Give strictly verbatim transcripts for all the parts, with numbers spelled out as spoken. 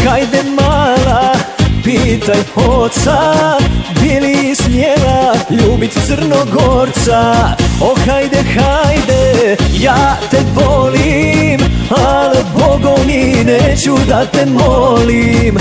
hajde mala, pitaj oca, bi li smjela ljubit Crnogorca. O hajde, hajde, ja te volim, al Bogom ni neću da te molim.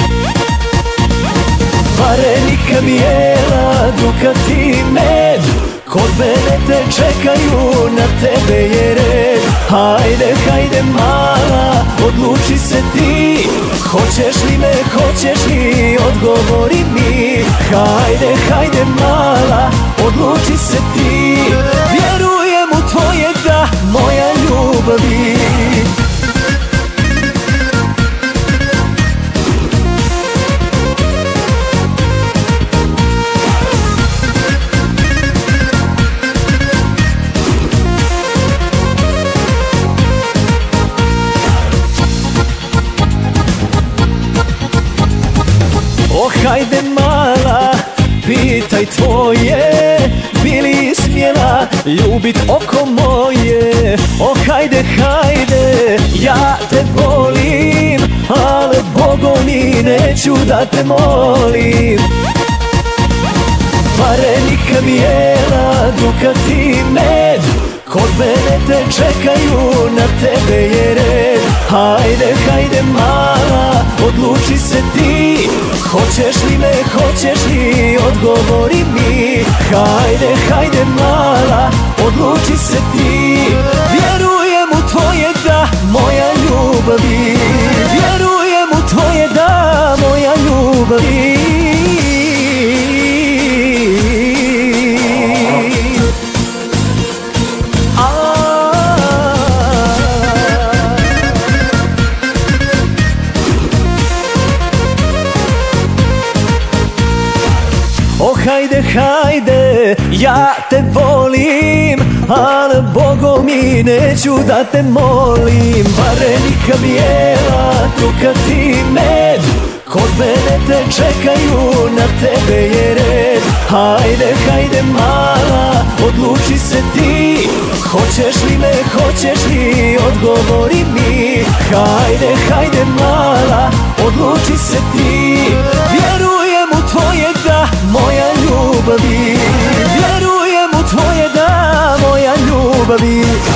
Varenika bijela, Ducati med, kod mene te čekaju, na tebe je red. Hajde, hajde mala, odluči se ti, hoćeš li me, hoćeš li, odgovori mi. Hajde, hajde mala, odluči se ti, vjerujem u tvoje da, moja ljubavi. O hajde mala, pitaj tvoje, bi li smjela ljubit oko moje. O hajde, hajde, ja te volim, al Bogom ni neću da te molim. Varenika bijela, Ducati med, kod mene te čekaju, na tebe je red. Hajde, hajde mala, odluči se ti, hoćeš li me, hoćeš li, odgovori mi. Hajde, hajde mala, odluči se ti, vjerujem u tvoje da, moja ljubavi. Vjerujem u tvoje da, moja ljubavi. O hajde, hajde, ja te volim, al Bogom mi neću da te molim. Varenika bijela, Ducati med, kod mene te čekaju, na tebe je red. Hajde, hajde mala, odluči se ti, hoćeš li me, hoćeš li, odgovori mi. Hajde, hajde mala, odluči se ti, vjerujem u tvoje da, moja ljubavi. Vjerujem u tvoje da, moja ljubavi.